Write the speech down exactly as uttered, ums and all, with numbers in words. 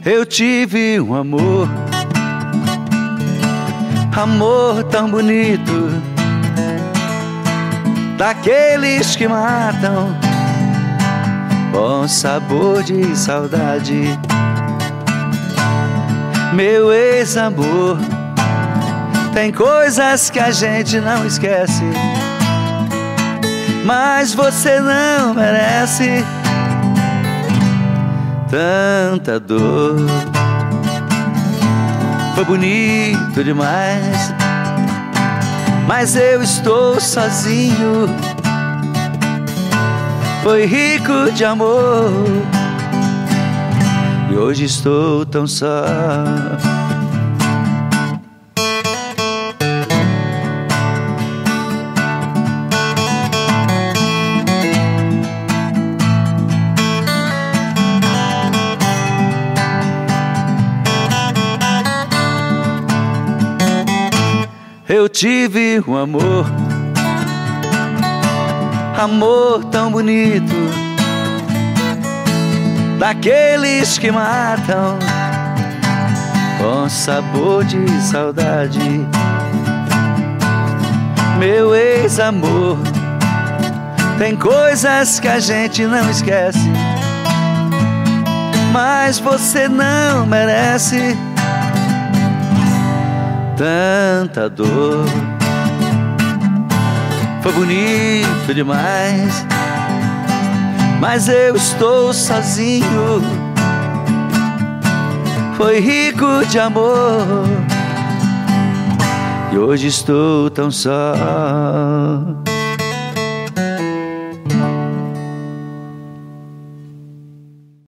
Eu tive um amor, amor tão bonito, daqueles que matam, com sabor de saudade. Meu ex-amor, tem coisas que a gente não esquece, mas você não merece tanta dor. Foi bonito demais, mas eu estou sozinho. Foi rico de amor e hoje estou tão só. Eu tive um amor, amor tão bonito, daqueles que matam, com sabor de saudade. Meu ex-amor, tem coisas que a gente não esquece, mas você não merece tanta dor. Foi bonito demais, mas eu estou sozinho. Foi rico de amor e hoje estou tão só.